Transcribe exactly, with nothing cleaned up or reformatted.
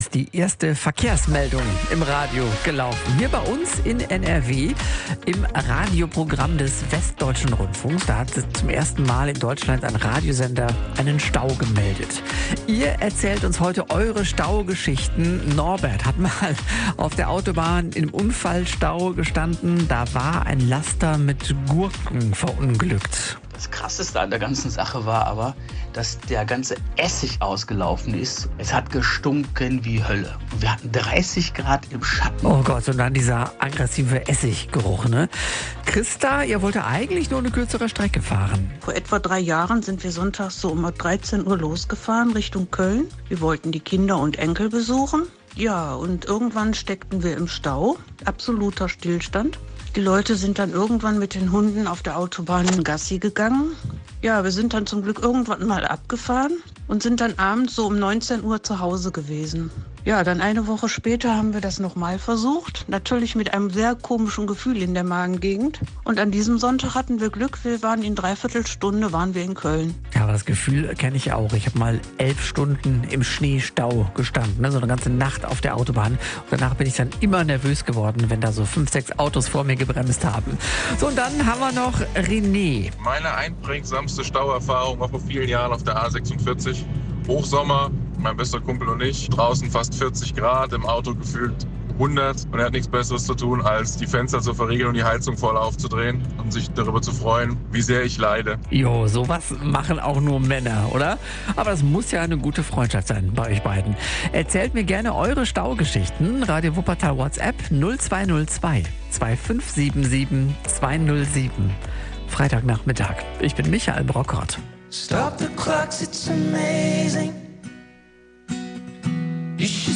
Die erste Verkehrsmeldung im Radio gelaufen. Hier bei uns in N R W im Radioprogramm des Westdeutschen Rundfunks. Da hat zum ersten Mal in Deutschland ein Radiosender einen Stau gemeldet. Ihr erzählt uns heute eure Staugeschichten. Norbert hat mal auf der Autobahn im Unfallstau gestanden. Da war ein Laster mit Gurken verunglückt. Das Krasseste an der ganzen Sache war aber, dass der ganze Essig ausgelaufen ist. Es hat gestunken wie Hölle. Und wir hatten dreißig Grad im Schatten. Oh Gott, und dann dieser aggressive Essiggeruch, ne? Christa, ihr wollt eigentlich nur eine kürzere Strecke fahren. Vor etwa drei Jahren sind wir sonntags so um dreizehn Uhr losgefahren Richtung Köln. Wir wollten die Kinder und Enkel besuchen. Ja, und irgendwann steckten wir im Stau. Absoluter Stillstand. Die Leute sind dann irgendwann mit den Hunden auf der Autobahn in Gassi gegangen. Ja, wir sind dann zum Glück irgendwann mal abgefahren und sind dann abends so um neunzehn Uhr zu Hause gewesen. Ja, dann eine Woche später haben wir das nochmal versucht. Natürlich mit einem sehr komischen Gefühl in der Magengegend. Und an diesem Sonntag hatten wir Glück. Wir waren in dreiviertel Stunde waren wir in Köln. Ja, aber das Gefühl kenne ich auch. Ich habe mal elf Stunden im Schneestau gestanden, ne? So eine ganze Nacht auf der Autobahn. Und danach bin ich dann immer nervös geworden, wenn da so fünf, sechs Autos vor mir gebremst haben. So, und dann haben wir noch René. Meine einprägsamste Stauerfahrung war vor vielen Jahren auf der A sechsundvierzig. Hochsommer, mein bester Kumpel und ich, draußen fast vierzig Grad, im Auto gefühlt hundert. Und er hat nichts Besseres zu tun, als die Fenster zu verriegeln und die Heizung voll aufzudrehen und sich darüber zu freuen, wie sehr ich leide. Jo, sowas machen auch nur Männer, oder? Aber es muss ja eine gute Freundschaft sein bei euch beiden. Erzählt mir gerne eure Staugeschichten. Radio Wuppertal WhatsApp null zwei null zwei zwei fünf sieben sieben zwei null sieben. Freitagnachmittag. Ich bin Michael Brockert. Stop the clocks, it's amazing.